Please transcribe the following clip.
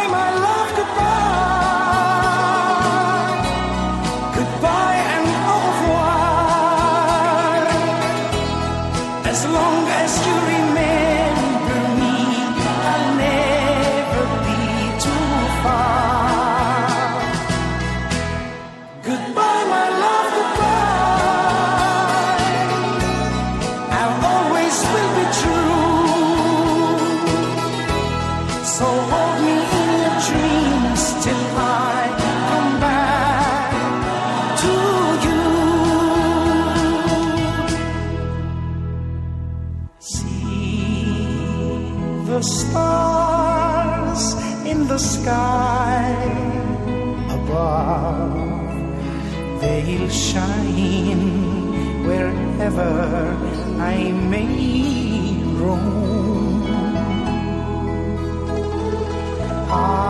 my love, goodbye. Goodbye and au revoir. As long as you remember me, I'll never be too far. Goodbye, my love, goodbye. I'll always will be true. So hold me in your dreams till I come back to you. See the stars in the sky above. They'll shine wherever I may roam.